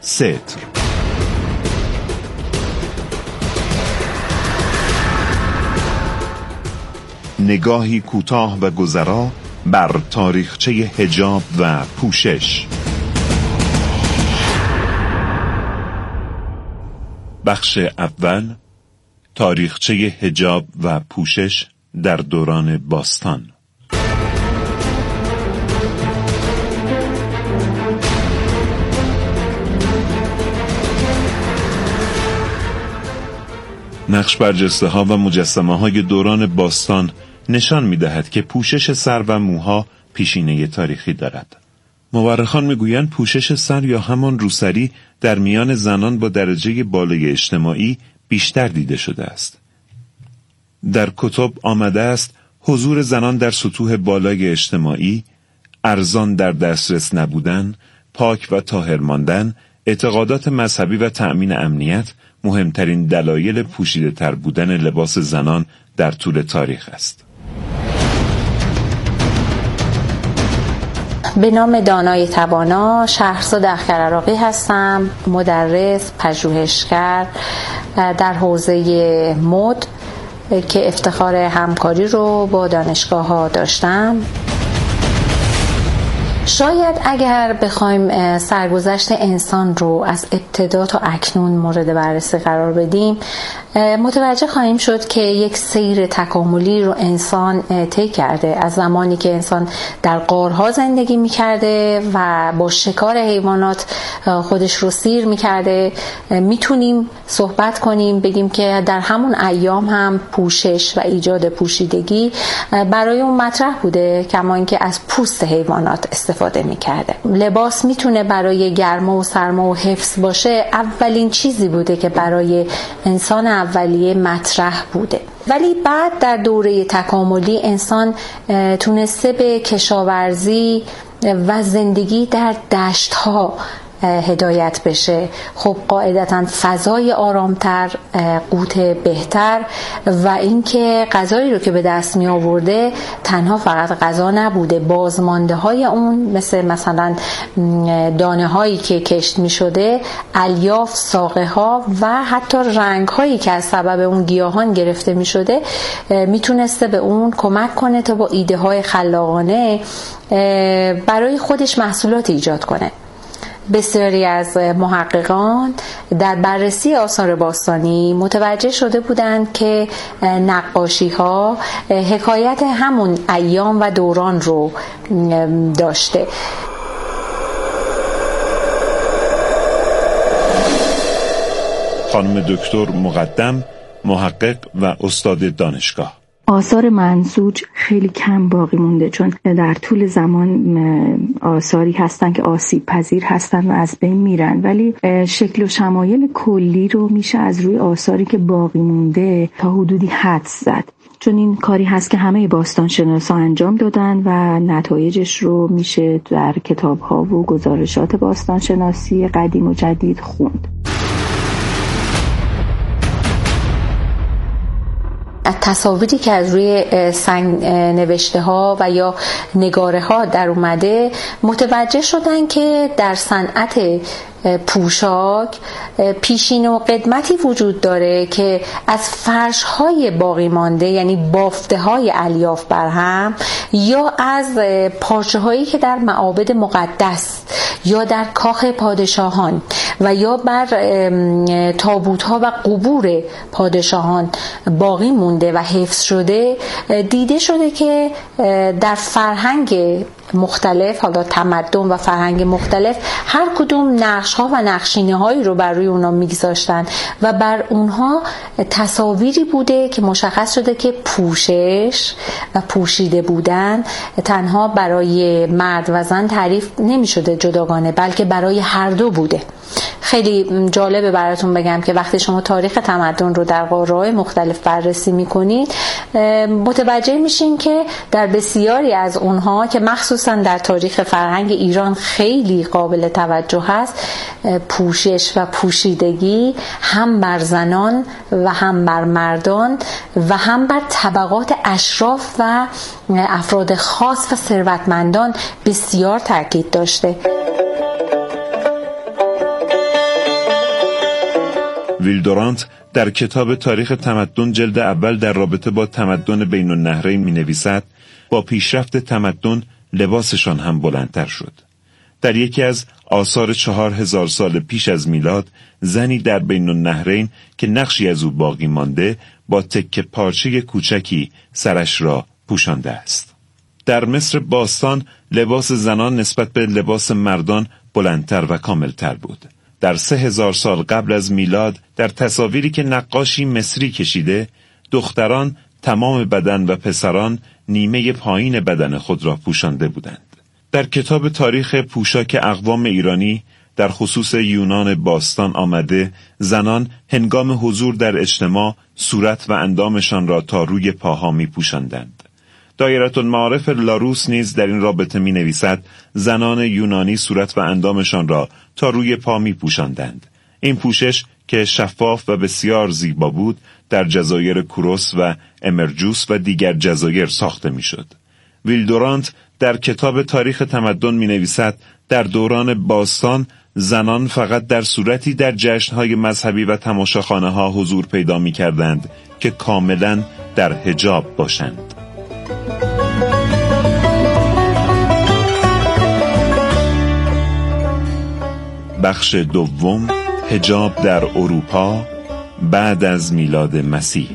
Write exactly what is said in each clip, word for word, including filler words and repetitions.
ستر. نگاهی کوتاه و گذرا بر تاریخچه حجاب و پوشش. بخش اول، تاریخچه حجاب و پوشش در دوران باستان. نقش برجسته ها و مجسمه های دوران باستان نشان می دهد که پوشش سر و موها پیشینه تاریخی دارد. مورخان می گویند پوشش سر یا همان روسری در میان زنان با درجه بالای اجتماعی بیشتر دیده شده است. در کتب آمده است حضور زنان در سطوح بالای اجتماعی، ارزان در دسترس نبودن، پاک و طاهر ماندن، اعتقادات مذهبی و تأمین امنیت مهمترین دلایل پوشیده تر بودن لباس زنان در طول تاریخ است. به نام دانای توانا، شهرزاد اخگرعراقی هستم، مدرس، پژوهشگر در حوزه مد که افتخار همکاری رو با دانشگاه ها داشتم. شاید اگر بخوایم سرگذشت انسان رو از ابتدا تا اکنون مورد بررسی قرار بدیم، متوجه خواهیم شد که یک سیر تکاملی رو انسان طی کرده. از زمانی که انسان در غارها زندگی می‌کرده و با شکار حیوانات خودش رو سیر می‌کرده، میتونیم صحبت کنیم بگیم که در همون ایام هم پوشش و ایجاد پوشیدگی برای اون مطرح بوده، کما اینکه از پوست حیوانات استفاده می‌کرده. لباس میتونه برای گرما و سرما و حفظ باشه، اولین چیزی بوده که برای انسان اولیه مطرح بوده. ولی بعد در دوره تکاملی انسان تونسته به کشاورزی و زندگی در دشت‌ها هدایت بشه. خب قاعدتاً فضای آرامتر، قوت بهتر و اینکه غذایی رو که به دست می آورده تنها فقط غذا نبوده، بازمانده های اون مثل مثلا دانه هایی که کشت می شده، الیاف، ساقه ها و حتی رنگ هایی که از سبب اون گیاهان گرفته می شده می تونسته به اون کمک کنه تا با ایده های خلاقانه برای خودش محصولات ایجاد کنه. بسیاری از محققان در بررسی آثار باستانی متوجه شده بودند که نقاشی ها حکایت همون ایام و دوران رو داشته. خانم دکتر مقدم، محقق و استاد دانشگاه. آثار منسوج خیلی کم باقی مونده، چون در طول زمان آثاری هستن که آسیب پذیر هستن و از بین میرن، ولی شکل و شمایل کلی رو میشه از روی آثاری که باقی مونده تا حدودی حدس زد، چون این کاری هست که همه باستانشناسا انجام دادن و نتایجش رو میشه در کتاب‌ها و گزارشات باستانشناسی قدیم و جدید خوند. تصاویری که از روی سنگ نوشته ها و یا نگاره ها در اومده متوجه شدن که در صنعت پوشاک پیشین و قدمتی وجود داره که از فرش های باقی مانده، یعنی بافته های الیاف برهم، یا از پارچه هایی که در معابد مقدس یا در کاخ پادشاهان و یا بر تابوت ها و قبور پادشاهان باقی مونده و حفظ شده، دیده شده که در فرهنگ مختلف، حالا تمدن و فرهنگ مختلف، هر کدوم نقش ها و نقشینه هایی رو بر روی اونها میگذاشتن و بر اونها تصاویری بوده که مشخص شده که پوشش و پوشیده بودن تنها برای مرد و زن تعریف نمی شده جداگانه، بلکه برای هر دو بوده. خیلی جالبه براتون بگم که وقتی شما تاریخ تمدن رو در قاره‌های مختلف بررسی میکنید، متوجه میشین که در بسیاری از اونها که مخصوصا در تاریخ فرهنگ ایران خیلی قابل توجه هست، پوشش و پوشیدگی هم بر زنان و هم بر مردان و هم بر طبقات اشراف و افراد خاص و ثروتمندان بسیار تاکید داشته. ویلدورانت در کتاب تاریخ تمدن جلد اول در رابطه با تمدن بین النهرین می نویسد با پیشرفت تمدن لباسشان هم بلندتر شد. در یکی از آثار چهار هزار سال پیش از میلاد زنی در بین النهرین که نقشی از او باقی مانده با تکه پارچه کوچکی سرش را پوشانده است. در مصر باستان لباس زنان نسبت به لباس مردان بلندتر و کاملتر بود. در سه هزار سال قبل از میلاد در تصاویری که نقاشی مصری کشیده دختران تمام بدن و پسران نیمه پایین بدن خود را پوشانده بودند. در کتاب تاریخ پوشاک اقوام ایرانی در خصوص یونان باستان آمده زنان هنگام حضور در اجتماع صورت و اندامشان را تا روی پاها می پوشاندند. دایره المعارف لاروس نیز در این رابطه می نویسد زنان یونانی صورت و اندامشان را تا روی پا می پوشاندند. این پوشش که شفاف و بسیار زیبا بود در جزایر کوروس و امرجوس و دیگر جزایر ساخته می شد. ویلدورانت در کتاب تاریخ تمدن می نویسد در دوران باستان زنان فقط در صورتی در جشنهای مذهبی و تماشاخانه ها حضور پیدا می کردند که کاملا در حجاب باشند. بخش دوم، حجاب در اروپا بعد از میلاد مسیح.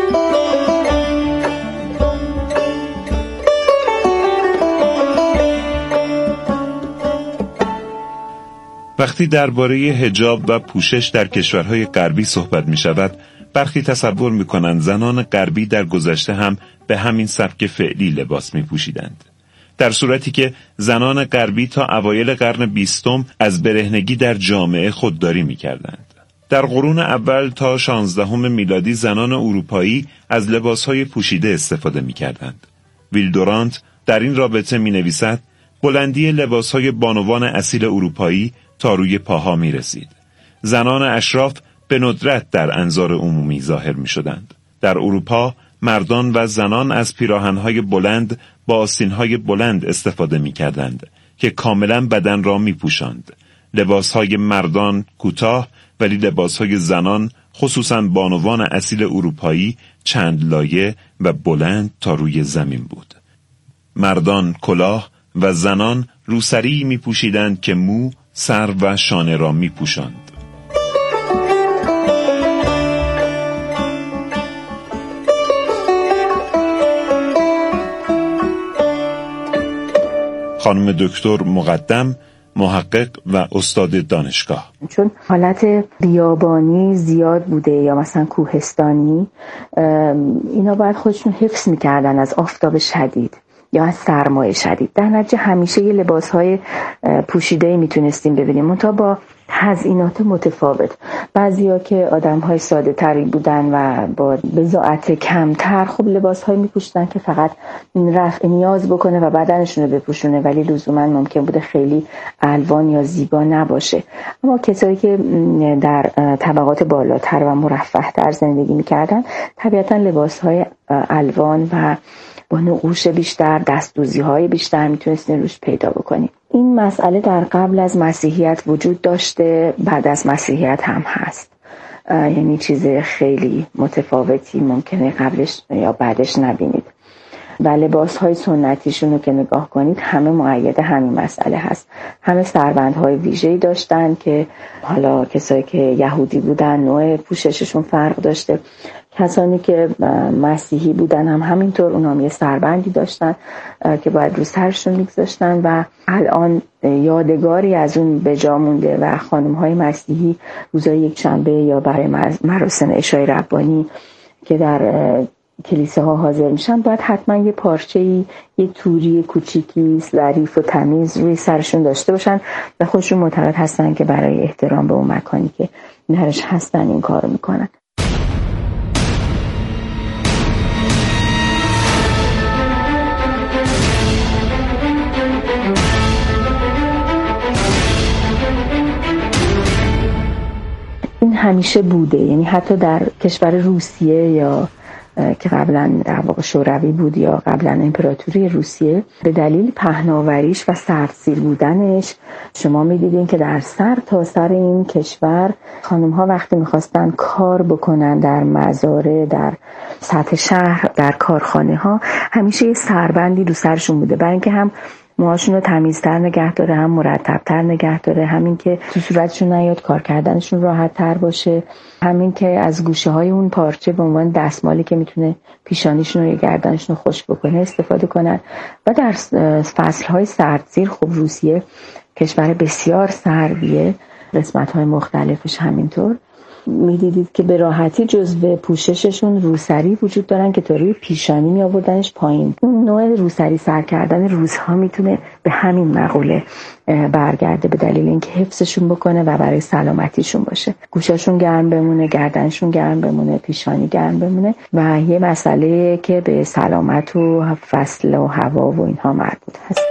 وقتی درباره حجاب و پوشش در کشورهای غربی صحبت می شود، برخی تصور می کنند زنان غربی در گذشته هم به همین سبک فعلی لباس می پوشیدند. در صورتی که زنان غربی تا اوایل قرن بیستم از برهنگی در جامعه خودداری می کردند. در قرون اول تا شانزدهم میلادی زنان اروپایی از لباسهای پوشیده استفاده می کردند. ویلدورانت در این رابطه می نویسد بلندی لباسهای بانوان اصیل اروپایی تا روی پاها می رسید. زنان اشراف به ندرت در انظار عمومی ظاهر می شدند. در اروپا مردان و زنان از پیراهنهای بلند با آستینهای بلند استفاده می کردند که کاملا بدن را می پوشاند. لباسهای مردان کوتاه ولی لباسهای زنان خصوصا بانوان اصیل اروپایی چند لایه و بلند تا روی زمین بود. مردان کلاه و زنان روسری می پوشیدند که مو، سر و شانه را می پوشاند. خانم دکتر مقدم، محقق و استاد دانشگاه. چون حالت بیابانی زیاد بوده یا مثلا کوهستانی، اینا باید خودشون حفظ میکردن از آفتاب شدید یا از سرمایه شدید. در نتیجه همیشه یه لباسهای پوشیده میتونستیم ببینیم، منتها با تزیینات متفاوت. بعضیا که آدم‌های ساده تری بودن و با بضاعت کمتر خب لباس‌هایی می‌پوشیدن که فقط رفع نیاز بکنه و بدنشون رو بپوشونه، ولی لزوما ممکن بوده خیلی الوان یا زیبا نباشه. اما کسایی که در طبقات بالاتر و مرفه‌تر زندگی می‌کردن طبیعتاً لباس‌های الوان و با نقوش بیشتر، دستدوزی‌های بیشتر میتونستین روش پیدا بکنید. این مسئله در قبل از مسیحیت وجود داشته، بعد از مسیحیت هم هست. یعنی چیز خیلی متفاوتی ممکنه قبلش یا بعدش نبینید. و لباس‌های سنتیشون رو که نگاه کنید همه مؤید همین مسئله هست. همه سربندهای ویژه‌ای داشتن که حالا کسایی که یهودی بودن نوع پوشششون فرق داشته. کسانی که مسیحی بودن هم همینطور، اونا هم یه سربندی داشتن که باید رو سرشون میگذاشتن و الان یادگاری از اون به جا مونده و خانم‌های مسیحی روزای یک شنبه یا برای مراسم عشای ربانی که در کلیساها حاضر میشن باید حتما یه پارچه‌ای، یه توری کوچیکی ظریف و تمیز روی سرشون داشته باشن و خودشون معتقد هستن که برای احترام به اون مکانی که درش هستن این کارو میکنن. این همیشه بوده، یعنی حتی در کشور روسیه یا که قبلا در واقع شوروی بود یا قبلا امپراتوری روسیه، به دلیل پهناوریش و سردسیر بودنش شما می‌دیدین که در سر تا سر این کشور خانم‌ها وقتی می‌خواستن کار بکنن در مزارع، در سطح شهر، در کارخانه‌ها، همیشه یه سربندی رو سرشون بوده، برای اینکه هم موهاشون رو تمیزتر نگه داره، هم مرتبتر نگه داره، همین که تو صورتشون نیاد، کار کردنشون راحت تر باشه، همین که از گوشه های اون پارچه به عنوان دستمالی که میتونه پیشانیشون رو یا گردنشون رو خشک بکنه استفاده کنن. و در فصلهای سردسیر خب روسیه کشور بسیار سردیه، قسمت های مختلفش همینطور، میدیدید که به راحتی جزو پوشششون روسری وجود دارن که تا روی پیشانی می آوردنش پایین. اون نوع روسری سر کردن روزها میتونه به همین مقوله برگرده، به دلیل اینکه حفظشون بکنه و برای سلامتیشون باشه، گوشاشون گرم بمونه، گردنشون گرم بمونه، پیشانی گرم بمونه و یه مسئله که به سلامت و فصل و هوا و اینها مربوط هست.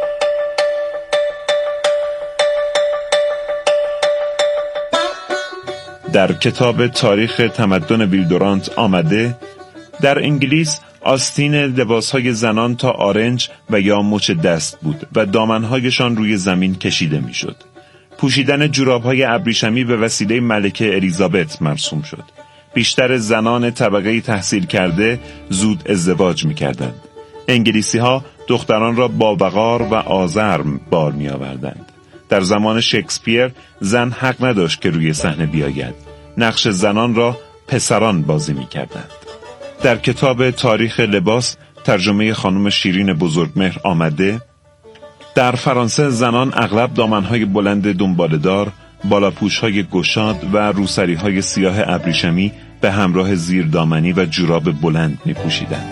در کتاب تاریخ تمدن ویلدورانت آمده در انگلیس آستین لباسهای زنان تا آرنج و یا مچ دست بود و دامنهایشان روی زمین کشیده میشد. پوشیدن جورابهای ابریشمی به وسیله ملکه الیزابت مرسوم شد. بیشتر زنان طبقه تحصیل کرده زود ازدواج میکردند. انگلیسی ها دختران را با وقار و آزرم بار می آوردند. در زمان شکسپیر زن حق نداشت که روی صحنه بیاید. نقش زنان را پسران بازی می کردند. در کتاب تاریخ لباس ترجمه خانم شیرین بزرگمهر آمده در فرانسه زنان اغلب دامنهای بلند دنباله‌دار، بالاپوش‌های گشاد و روسری‌های سیاه ابریشمی به همراه زیردامنی و جوراب بلند می پوشیدند.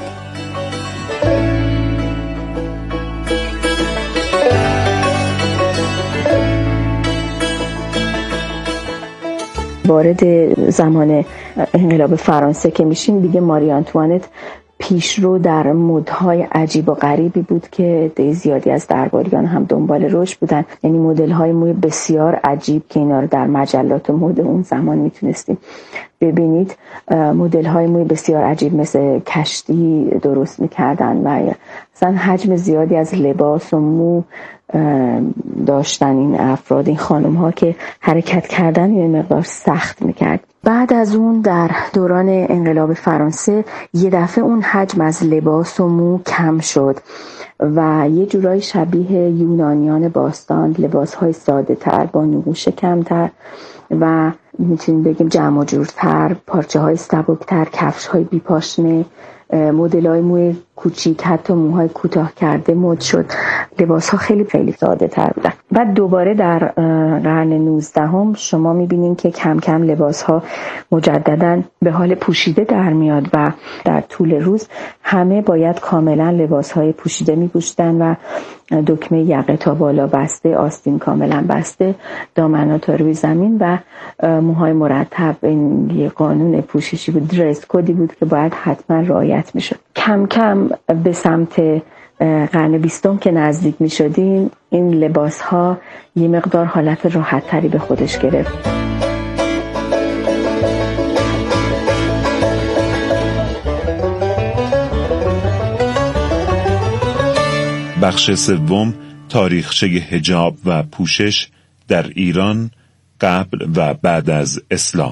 وارد زمان انقلاب فرانسه که میشیم دیگه ماری آنتوانت پیشرو در مدهای عجیب و غریبی بود که ده زیادی از درباریان هم دنبال روش بودن، یعنی مدل های موی بسیار عجیب که اینا رو در مجلات مد اون زمان میتونستیم ببینید. مدل های موی بسیار عجیب مثل کشتی درست میکردن و اصلا حجم زیادی از لباس و مو داشتن این افراد، این خانم ها که حرکت کردن یه مقدار سخت میکرد. بعد از اون در دوران انقلاب فرانسه یه دفعه اون حجم از لباس و مو کم شد و یه جورایی شبیه یونانیان باستان، لباس های ساده تر با نقوش کمتر و میتونیم بگیم جمع و جورتر، پارچه های سبکتر، کفش های بیپاشنه، مدل های موی کوچیک، حتی موهای کوتاه کرده مد شد. لباس ها خیلی خیلی ساده تر بودن. بعد دوباره در قرن نوزدهم شما میبینین که کم کم لباس ها مجددا به حال پوشیده در میاد و در طول روز همه باید کاملا لباس های پوشیده میپوشیدن و دکمه یقه تا بالا بسته، آستین کاملا بسته، دامنها تا روی زمین و موهای مرتب. این یه قانون پوششی بود، درس کدی بود که باید حتما رعایت میشد. کم کم به سمت قرن بیستم که نزدیک می شدیم این لباس ها یه مقدار حالت راحت تری به خودش گرفت. بخش سوم، تاریخچه حجاب و پوشش در ایران قبل و بعد از اسلام.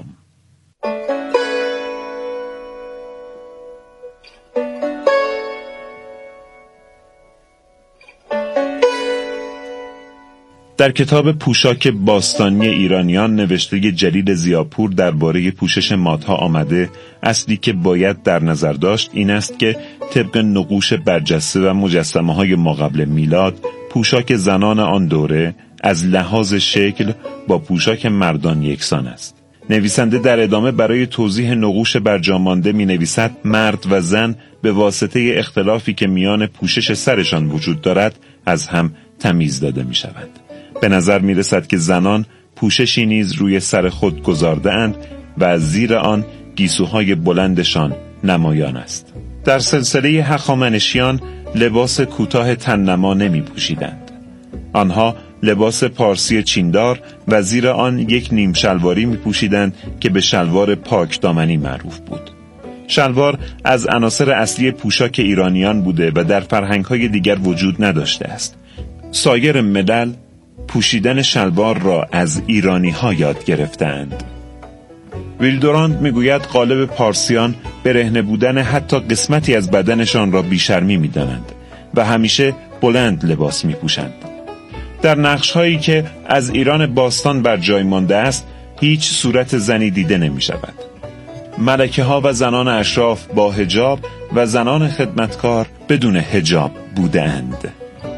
در کتاب پوشاک باستانی ایرانیان نوشته جلیل ضیاپور درباره پوشش مادها آمده اصلی که باید در نظر داشت این است که طبق نقوش برجسته و مجسمه های ما قبل میلاد پوشاک زنان آن دوره از لحاظ شکل با پوشاک مردان یکسان است. نویسنده در ادامه برای توضیح نقوش برجامانده می نویسد مرد و زن به واسطه اختلافی که میان پوشش سرشان وجود دارد از هم تمیز داده می شود. به نظر می رسد که زنان پوششی نیز روی سر خود گذارده اند و زیر آن گیسوهای بلندشان نمایان است. در سلسله هخامنشیان لباس کوتاه تننما نمی پوشیدند. آنها لباس پارسی چیندار و زیر آن یک نیم شلواری می پوشیدند که به شلوار پاک دامنی معروف بود. شلوار از عناصر اصلی پوشاک ایرانیان بوده و در فرهنگ‌های دیگر وجود نداشته است. سایر ملل پوشیدن شلوار را از ایرانی‌ها یاد گرفتند. ویلدوراند میگوید قالب پارسیان برهنه بودن حتی قسمتی از بدنشان را بیشرمی می‌دانند و همیشه بلند لباس می‌پوشند. در نقش‌هایی که از ایران باستان بر جای مانده است، هیچ صورت زنی دیده نمی‌شود. ملکه‌ها و زنان اشراف با حجاب و زنان خدمتکار بدون حجاب بودند.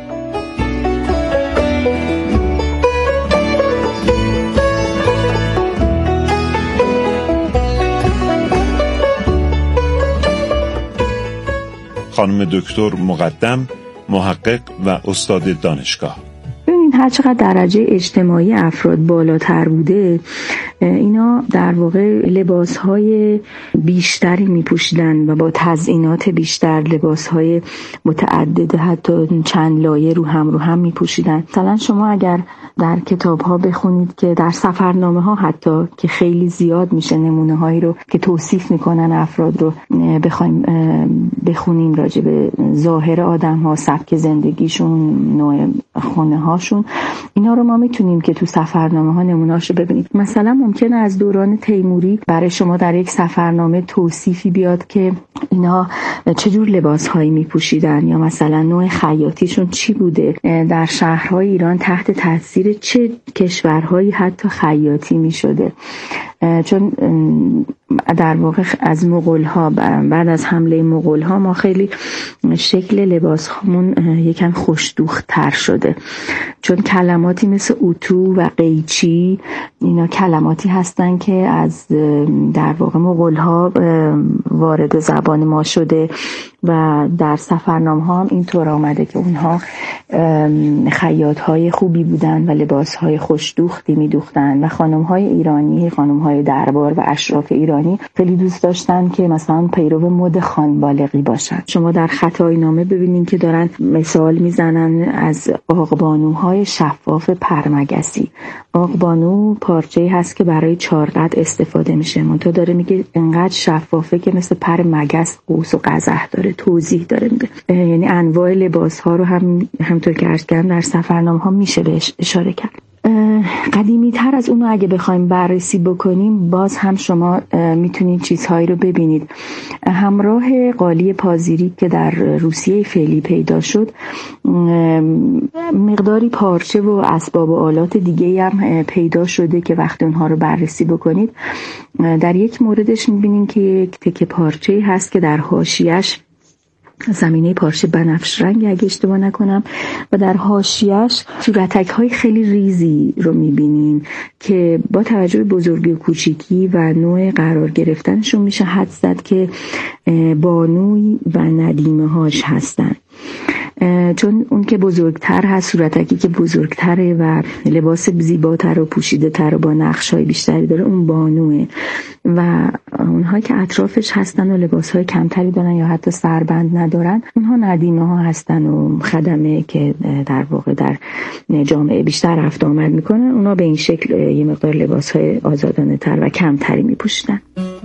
خانم دکتر مقدم، محقق و استاد دانشگاه. ببینید هر چقدر درجه اجتماعی افراد بالاتر بوده، اینا در واقع لباسهای بیشتری میپوشیدن و با تزیینات بیشتر، لباسهای متعدد حتی چند لایه رو هم رو هم میپوشیدن. مثلا شما اگر در کتاب‌ها بخونید که در سفرنامه ها حتی که خیلی زیاد میشه نمونه هایی رو که توصیف میکنن افراد رو بخوایم بخونیم راجع به ظاهر آدم ها، سبک زندگیشون، نوع خونه هاشون، اینا رو ما میتونیم که تو سفرنامه ها نمونه‌اش رو ببینید. مثلا ممکنه از دوران تیموری برای شما در یک سفرنامه توصیفی بیاد که اینا چجور لباس هایی میپوشیدن، یا مثلا نوع خیاطیشون چی بوده، در شهرهای ایران تحت تاثیر چه کشورهایی حتی خیاطی میشده. چون در واقع از مغول ها، بعد از حمله مغول ها، ما خیلی شکل لباس همون یکم خوش‌دوخت تر شده، چون کلماتی مثل اتو و قیچی اینا کلماتی هستن که از در واقع مغول ها وارد زبان ما شده و در سفرنامه ها هم اینطور آمده که اونها خیاط های خوبی بودن و لباس های خوش‌دوختی می دوختن و خانم های ایرانی، خانم های دربار و اشراف ایرانی خیلی دوست داشتن که مثلا پیرو مد خانبالغی باشن. شما در خطای نامه ببینین که دارن مثال میزنن از آقبانوهای شفاف پرمگسی. آقبانو پارچه‌ای هست که برای چارقد استفاده میشه، منتها داره میگه انقدر شفافه که مثل پر مگس قوس و قزح داره، توضیح داره میده. یعنی انواع لباس ها رو هم همونطور که عرض کردم در سفرنامه ها میشه بهش اشاره کرد. قدیمی تر از اونو اگه بخوایم بررسی بکنیم، باز هم شما میتونید چیزهایی رو ببینید. همراه قالی پازیری که در روسیه فعلی پیدا شد، مقداری پارچه و اسباب و آلات دیگه هم پیدا شده که وقتی اونها رو بررسی بکنید، در یک موردش میبینید که یک تکه پارچه هست که در حاشیه‌اش زمینه پارچه بنفش رنگ اگه اشتباه نکنم و در حاشیه‌اش صورتک های خیلی ریزی رو میبینین که با توجه به بزرگی و کوچیکی و نوع قرار گرفتنشون میشه حد زد که بانوی و ندیمه هاش هستن. چون اون که بزرگتر هست، صورتکی که بزرگتره و لباس زیباتر و پوشیده تر و با نقش‌های بیشتری داره، اون بانوه، و اونهایی که اطرافش هستن و لباس‌های کمتری دارن یا حتی سربند ندارن، اونها ندیمه ها هستن و خدمه که در واقع در جامعه بیشتر رفت آمد میکنن. اونا به این شکل یه مقدار لباس‌های آزادانه تر و کمتری میپوشیدن.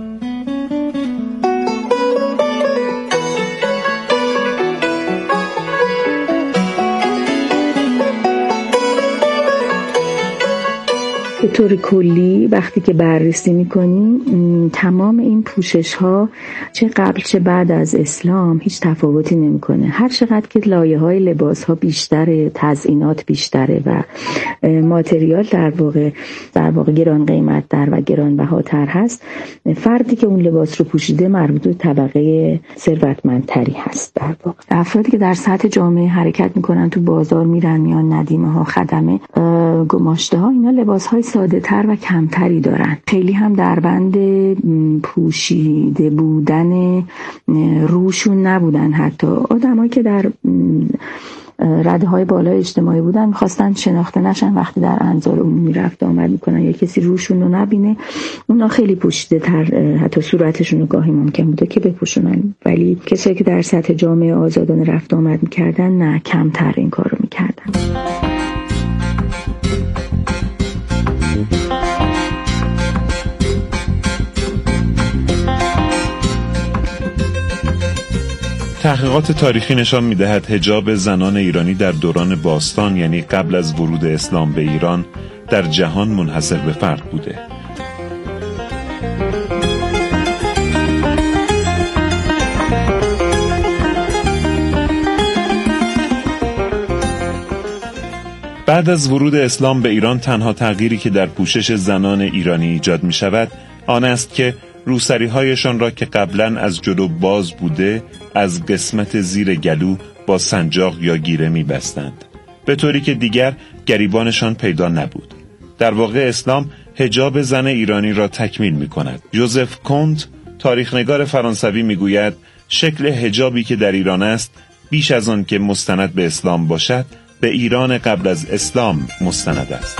به طور کلی وقتی که بررسی میکنیم، تمام این پوشش ها چه قبل چه بعد از اسلام هیچ تفاوتی نمیکنه. هر چقدر که لایه های لباس ها بیشتره، تزیینات بیشتره و ماتریال در واقع در واقع گران قیمت تر و گران بهاتر هست، فردی که اون لباس رو پوشیده مربوط به طبقه ثروتمندتری هست. در واقع افرادی که در سطح جامعه حرکت میکنن، تو بازار میرن، میان ندیمه ها، خدمه، گماشته ها، اینا لباس های ساده تر و کمتری دارن. خیلی هم در بند پوشیده بودن روشون نبودن. حتی آدمایی که در رده های بالای اجتماعی بودن میخواستن شناخته نشن، وقتی در انظار عمومی رفت آمد میکنن یا کسی روشون رو نبینه، اونا خیلی پوشیده تر، حتی صورتشون رو گاهی ممکن بوده که بپوشونن. ولی کسایی که در سطح جامعه آزادانه رفت آمد میکردن، نه، کمتر این کار رو میکردن. تحقیقات تاریخی نشان می‌دهد حجاب زنان ایرانی در دوران باستان، یعنی قبل از ورود اسلام به ایران، در جهان منحصر به فرد بوده. بعد از ورود اسلام به ایران تنها تغییری که در پوشش زنان ایرانی ایجاد می شود آن است که روسری‌هایشان را که قبلاً از جلو باز بوده از قسمت زیر گلو با سنجاق یا گیره می بستند، به طوری که دیگر گریبانشان پیدا نبود. در واقع اسلام حجاب زن ایرانی را تکمیل می کند. جوزف کونت، تاریخنگار فرانسوی، می گوید شکل حجابی که در ایران است بیش از آن که مستند به اسلام باشد به ایران قبل از اسلام مستند است.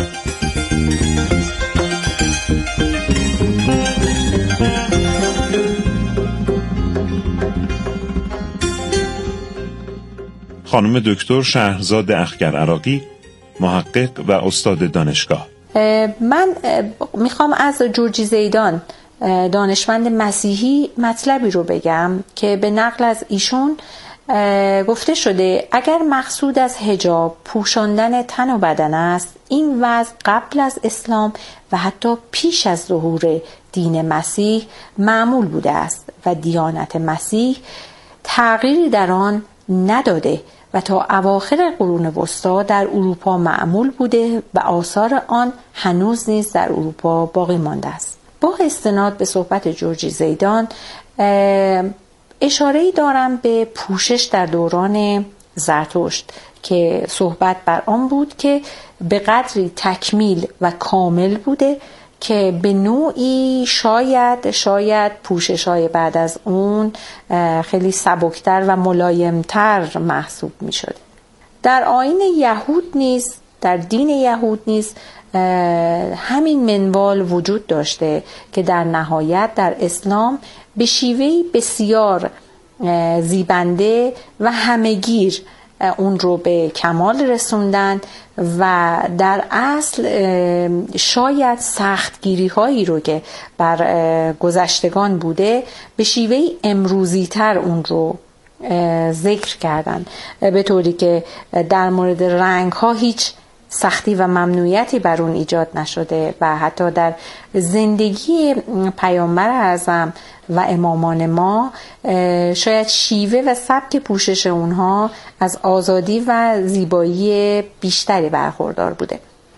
خانم دکتر شهرزاد اخگر عراقی، محقق و استاد دانشگاه. من میخوام از جورجی زیدان، دانشمند مسیحی، مطلبی رو بگم که به نقل از ایشون گفته شده اگر مقصود از حجاب پوشاندن تن و بدن است، این وضع قبل از اسلام و حتی پیش از ظهور دین مسیح معمول بوده است و دیانت مسیح تغییری در آن نداده و تا اواخر قرون وسطی در اروپا معمول بوده و آثار آن هنوز نیز در اروپا باقی مانده است. با استناد به صحبت جورجی زیدان اشاره‌ای دارم به پوشش در دوران زرتشت که صحبت بر آن بود که به قدری تکمیل و کامل بوده که به نوعی شاید شاید پوشش‌های بعد از اون خیلی سبکتر و ملایمتر محسوب می شد. در آیین یهود نیز، در دین یهود نیز همین منوال وجود داشته که در نهایت در اسلام به شیوهی بسیار زیبنده و همه‌گیر اون رو به کمال رسوندن و در اصل شاید سختگیری هایی رو که بر گذشتگان بوده به شیوهی امروزی تر اون رو ذکر کردن، به طوری که در مورد رنگ ها هیچ سختی و ممنوعیتی بر اون ایجاد نشده و حتی در زندگی پیامبر اعظم و امامان ما شاید شیوه و سبک پوشش اونها از آزادی و زیبایی بیشتری برخوردار بوده.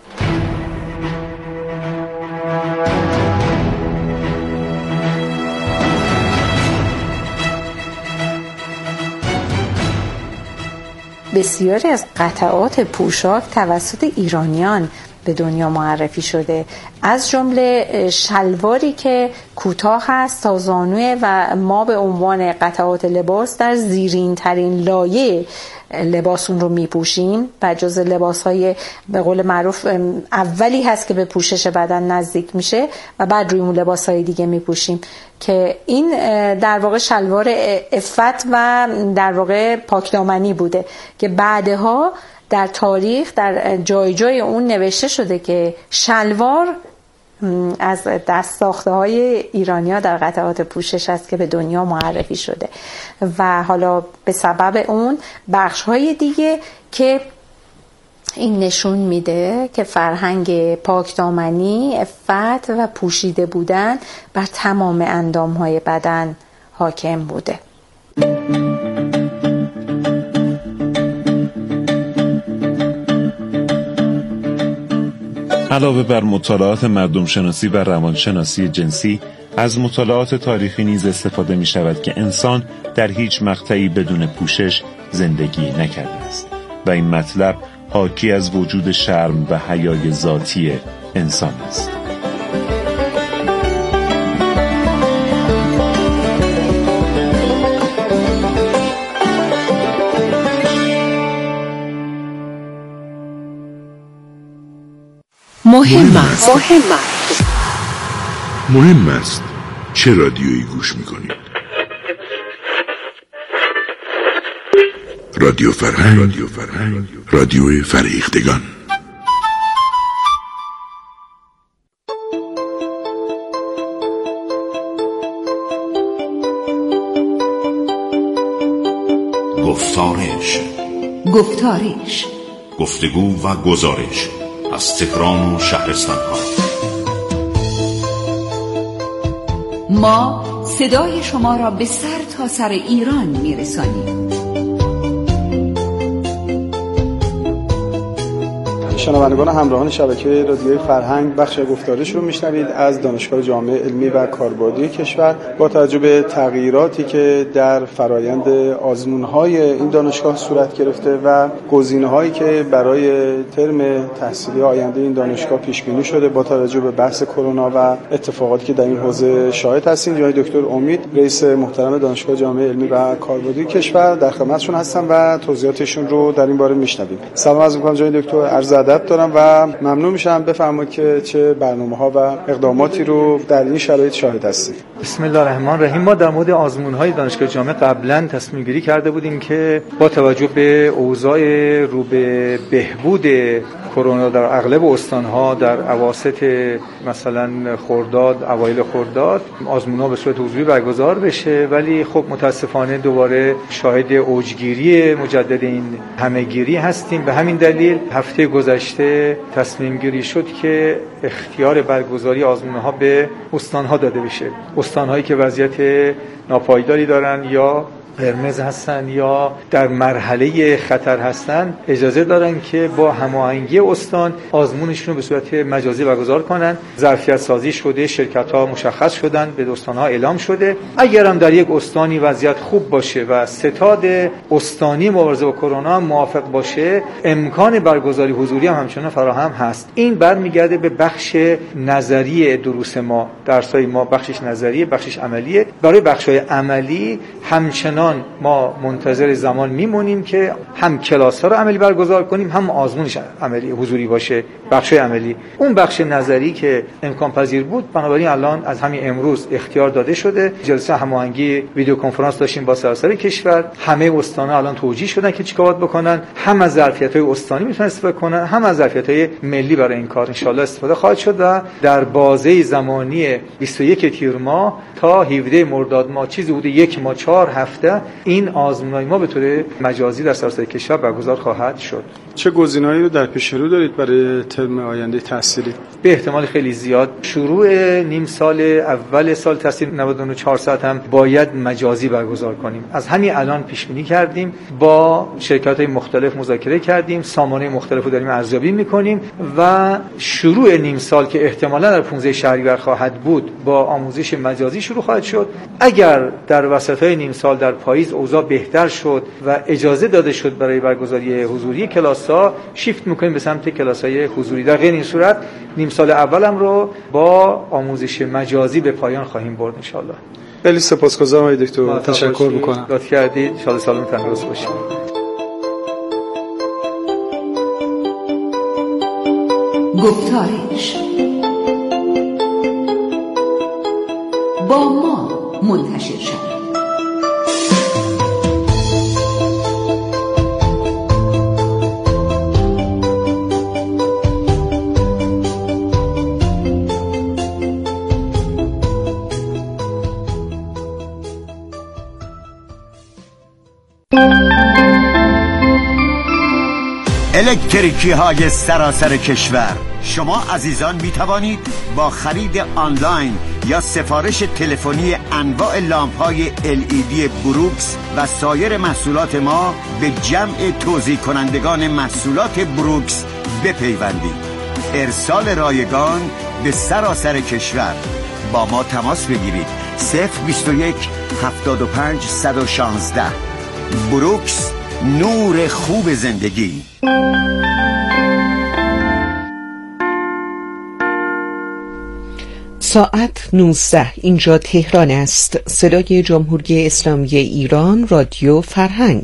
بسیاری از قطعات پوشاک توسط ایرانیان به دنیا معرفی شده، از جمله شلواری که کوتاه است تا زانوی و ما به عنوان قطعات لباس در زیرین ترین لایه لباسون رو میپوشیم و جز لباس های به قول معروف اولی هست که به پوشش بدن نزدیک میشه و بعد روی اون لباس های دیگه میپوشیم که این در واقع شلوار عفت و در واقع پاکدامنی بوده که بعدها در تاریخ در جای جای اون نوشته شده که شلوار از دست ساخته های ایرانی‌ها در قطعات پوشش است که به دنیا معرفی شده و حالا به سبب اون بخش های دیگه که این نشون میده که فرهنگ پاکدامنی، عفت و پوشیده بودن بر تمام اندام های بدن حاکم بوده. علاوه بر مطالعات مردم شناسی و روانشناسی جنسی، از مطالعات تاریخی نیز استفاده می شود که انسان در هیچ مقطعی بدون پوشش زندگی نکرده است و این مطلب حاکی از وجود شرم و حیای ذاتی انسان است. مهم است. مهم است. مهم است چه رادیویی گوش میکنید؟ رادیو فرهنگ، رادیو فرهنگ، رادیو فرهیختگان. گزارش، گفتارش، گفتگو و گزارش از تهران و شهرستان ها. ما صدای شما را به سر تا سر ایران میرسانیم. شنوندگان همراهان شبکه رادیوی فرهنگ، بخش گفتارش رو میشنوید از دانشگاه جامعه علمی و کاربردی کشور. با توجه به تغییراتی که در فرایند آزمون‌های این دانشگاه صورت گرفته و گزینه‌هایی که برای ترم تحصیلی آینده این دانشگاه پیش بینی شده، با توجه به بحث کرونا و اتفاقاتی که در این حوزه شاهد هستیم، جناب دکتر امید، رئیس محترم دانشگاه جامعه علمی و کاربردی کشور، در خدمتشون هستم و توضیحاتشون رو در این باره میشنویم. سلام عرض می‌کنم جناب دکتر، عرض ادب دارم و ممنون میشم بفرمایید که چه برنامه‌ها و اقداماتی رو در این شرایط شاهد هستید. بسم الله الرحمن الرحیم. ما در مورد آزمون‌های دانشگاه جامعه قبلا تصمیم گیری کرده بودیم که با توجه به اوضاع رو به بهبود کرونا در اغلب استان‌ها در اواسط مثلا خرداد، اوایل خرداد، آزمون‌ها به صورت حضوری برگزار بشه، ولی خب متاسفانه دوباره شاهد اوجگیری مجدد این همه‌گیری هستیم. به همین دلیل هفته گذشته تصمیم گیری شد که اختیار برگزاری آزمون‌ها به استان‌ها داده بشه. استان‌هایی که وضعیت ناپایداری دارن یا قرمز هستن یا در مرحله خطر هستن، اجازه دارن که با هماهنگی استان آزمونشون رو به صورت مجازی برگزار کنن. ظرفیت سازی شده، شرکت‌ها مشخص شدن، به استان‌ها اعلام شده. اگر هم در یک استانی وضعیت خوب باشه و ستاد استانی مبارزه با کرونا موافق باشه، امکان برگزاری حضوری هم همچنان فراهم هست. این برمیگرده به بخش نظری دروس ما، درس‌های ما بخشش نظریه، بخشش عملیه. برای بخش‌های عملی همچنان ما منتظر زمان میمونیم که هم کلاس‌ها رو عملی برگزار کنیم، هم آزمونش عملی حضوری باشه. بخش عملی، اون بخش نظری که امکان پذیر بود، بنابراین الان از همین امروز اختیار داده شده. جلسه هماهنگی ویدیو کنفرانس داشتیم با سراسر کشور. همه استان‌ها الان توجیه شدن که چیکار باید بکنن. هم از ظرفیت‌های استانی میتونن استفاده کنن، هم از ظرفیت‌های ملی برای این کار ان شاءالله استفاده خواهد شد و در بازه زمانی بیست و یک تیر ماه تا هفده مرداد ماه، چیزی حدود یک ماه چهار هفته، این آزمون‌های ما به طور مجازی در سراسر کشور برگزار خواهد شد. چه گزینه‌هایی رو در پیش رو دارید برای ترم آینده تحصیلی؟ به احتمال خیلی زیاد شروع نیم سال اول سال تحصیل نود و نه چهار ساعت هم باید مجازی برگزار کنیم. از همین الان پیش بینی کردیم، با شرکت‌های مختلف مذاکره کردیم، سامانه مختلف رو داریم ارزیابی می‌کنیم و شروع نیم سال که احتمالاً در پانزده شهریور خواهد بود، با آموزش مجازی شروع خواهد شد. اگر در وسطای نیم سال در پاییز اوضاع بهتر شد و اجازه داده شد برای برگزاری حضوری کلاس‌ها، شیفت می‌کنیم به سمت کلاس‌های حضوری. در غیر این صورت نیم سال اولم رو با آموزش مجازی به پایان خواهیم برد ان شاء الله. خیلی سپاسگزارم آقای دکتر، تشکر می‌کنم. لطف کردید. ان شاء الله سالم تندرست باشید. گفتارش با ما منتشر شد. الکتریکی های سراسر کشور، شما عزیزان می توانید با خرید آنلاین یا سفارش تلفنی انواع لامپ های ال ای دی بروکس و سایر محصولات ما به جمع توزیع کنندگان محصولات بروکس بپیوندید. ارسال رایگان به سراسر کشور. با ما تماس بگیرید. صفر بیست و یک هفتاد و پنج صد و شانزده. بروکس، نور خوب زندگی. ساعت نوزده، اینجا تهران است. صدای جمهوری اسلامی ایران، رادیو فرهنگ.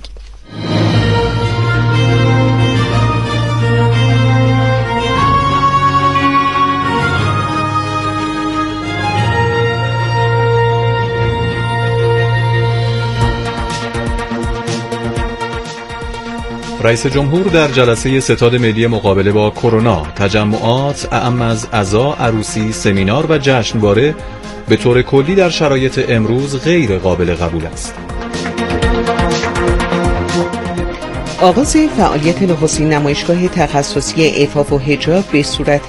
رئیس جمهور در جلسه ستاد ملی مقابله با کرونا، تجمعات اعم از عزا، عروسی، سمینار و جشنواره به طور کلی در شرایط امروز غیر قابل قبول است. آغاز فعالیت نخستین نمایشگاه تخصصی عفاف و حجاب به صورت